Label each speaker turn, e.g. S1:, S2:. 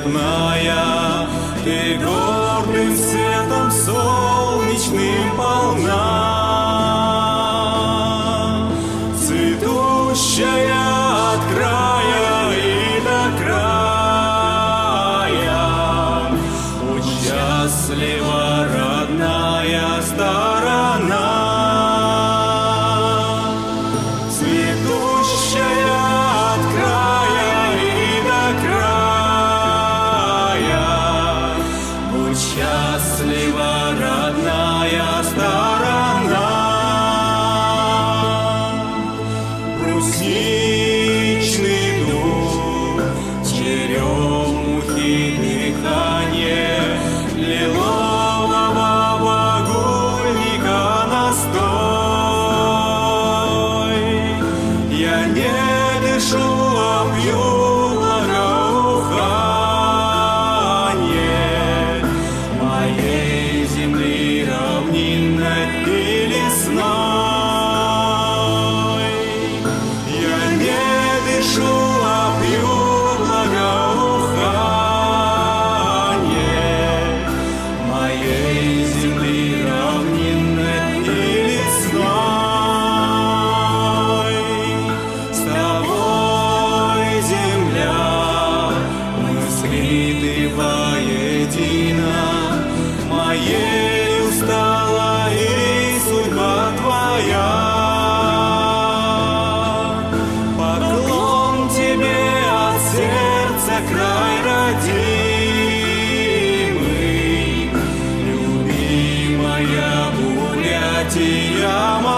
S1: родная, ты гордым светом солнечным полна, цветущая от края и до края. Будь счастлива, родная сторона, цветущая от края и до края. Будь счастлива, родная сторона. Брусничный дух, черемухи дыхание, лилового багульника настой. Я не дышу, а пью благоухание моей земли равнинной и лесной. Я не дышу, а пью благоухание моей земли равнинной и лесной. С тобой, земля, мы слиты воедино, моей устала и судьба твоя. Поклон тебе от сердца край родимый, любимая Бурятия.